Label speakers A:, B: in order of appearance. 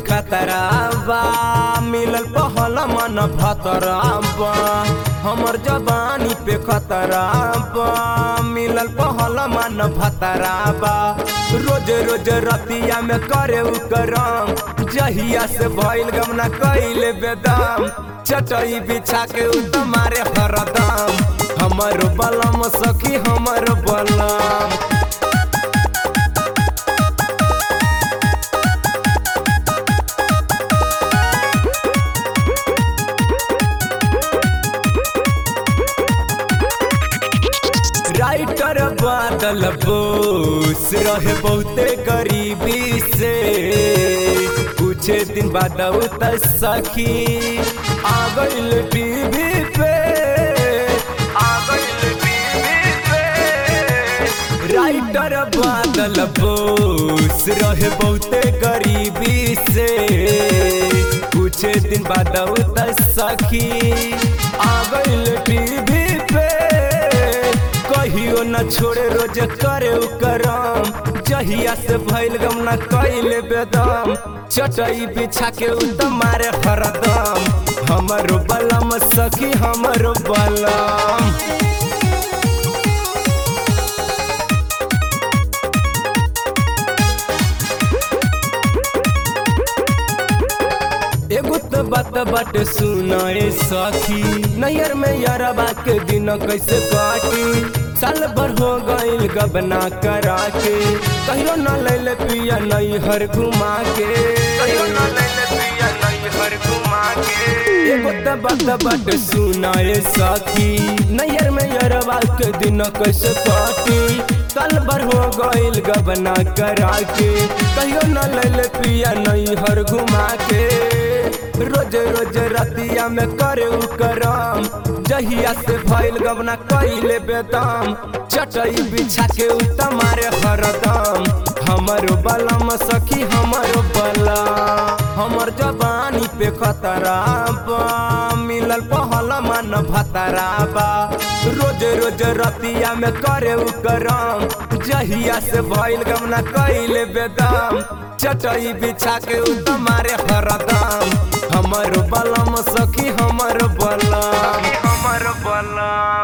A: खतराबा मिलल पहला मन भतराबा हमर जवानी पे खतराबा मिलल पहला मन भतराबा रोज रोज रतिया में करे करम जहिया से भइल गमना कइले बेदम चटई बिछा के तुम्हारे हरदम हमर बलम सखी हमर बलम राइटर बादल बोस रहे बहुते गरीबी से कुछ दिन बाद सखी आ गइल टीवी पे राइटर बादल बोस रहे बहुते गरीबी से कुछ दिन बाद सखी आ गइल टीवी पे कहियो न छोड़े रोज करे करम जहिया से भइल गम न कइले बेदम चटई बिछा के तुम्हारे हरदम हमर बलम सखी हमर बलम एगो तो बात बट सुनाए सखी नैयर में यारबा के दिन कैसे काटी साल भर हो गइल गबना करा के कहियो न लैले पिया नैहर घुमा के एगो तो बात बट सुनाए सखी नैयर में यारबा के दिन कैसे काटी साल भर हो गइल गबना करा के कहियो न लैले पिया नैहर घुमा के रोज रोज रतिया में करे करम जहिया से भइल गबना कइले बेदम चटई बिछा के तुम्हारे हरदम हमर बलम सखी हमर बलम हमर जवानी पे खतराबा मिलल पहला मन भतराबा रोज रोज रतिया में करे करम जहिया से भइल गबना कइले बेदम चटई बिछा के तुम्हारे हरदम हमर बलम सखी हमर बलम